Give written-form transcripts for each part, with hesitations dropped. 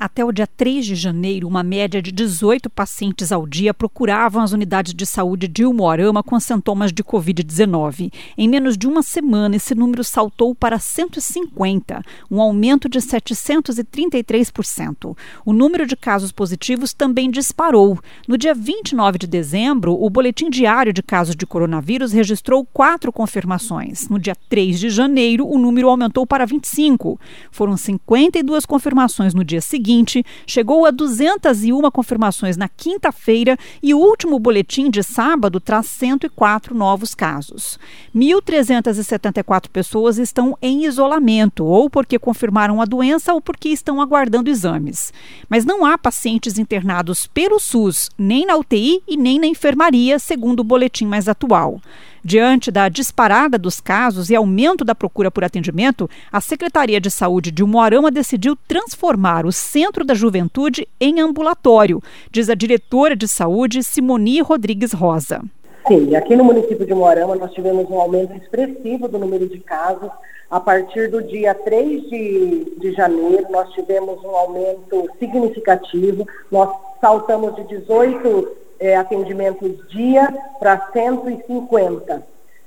Até o dia 3 de janeiro, uma média de 18 pacientes ao dia procuravam as unidades de saúde de Umuarama com sintomas de Covid-19. Em menos de uma semana, esse número saltou para 150, um aumento de 733%. O número de casos positivos também disparou. No dia 29 de dezembro, o boletim diário de casos de coronavírus registrou 4 confirmações. No dia 3 de janeiro, o número aumentou para 25. Foram 52 confirmações no dia seguinte, chegou a 201 confirmações na quinta-feira e o último boletim de sábado traz 104 novos casos. 1.374 pessoas estão em isolamento, ou porque confirmaram a doença ou porque estão aguardando exames. Mas não há pacientes internados pelo SUS, nem na UTI e nem na enfermaria, segundo o boletim mais atual. Diante da disparada dos casos e aumento da procura por atendimento, a Secretaria de Saúde de Umuarama decidiu transformar o Centro da Juventude em ambulatório, diz a diretora de saúde, Simoni Rodrigues Rosa. Sim, aqui no município de Umuarama nós tivemos um aumento expressivo do número de casos. A partir do dia 3 de janeiro, nós tivemos um aumento significativo. Nós saltamos de 18 atendimentos dia para 150.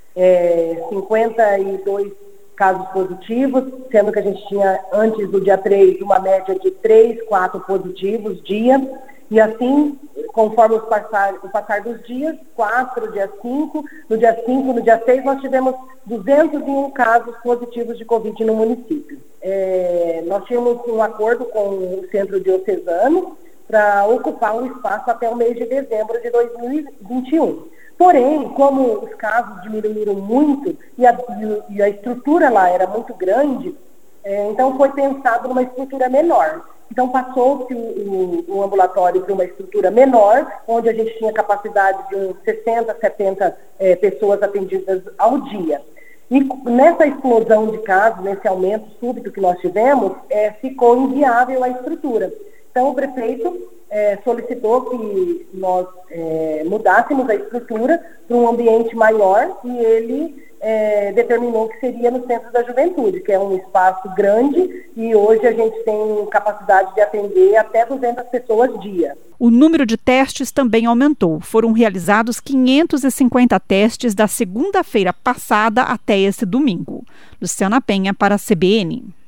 52 casos positivos, sendo que a gente tinha, antes do dia 3, uma média de 3, 4 positivos dia. E assim, conforme o passar dos dias, 4, dia 5, no dia 5, no dia 6, nós tivemos 201 casos positivos de Covid no município. Nós tínhamos um acordo com o Centro Diocesano para ocupar um espaço até o mês de dezembro de 2021. Porém, como os casos diminuíram muito e a estrutura lá era muito grande, então foi pensado numa estrutura menor. Então passou-se o ambulatório para uma estrutura menor, onde a gente tinha capacidade de uns 60, 70 pessoas atendidas ao dia. E nessa explosão de casos, nesse aumento súbito que nós tivemos, ficou inviável a estrutura. Então, o prefeito solicitou que nós mudássemos a estrutura para um ambiente maior e ele determinou que seria no Centro da Juventude, que é um espaço grande e hoje a gente tem capacidade de atender até 200 pessoas dia. O número de testes também aumentou. Foram realizados 550 testes da segunda-feira passada até esse domingo. Luciana Penha para a CBN.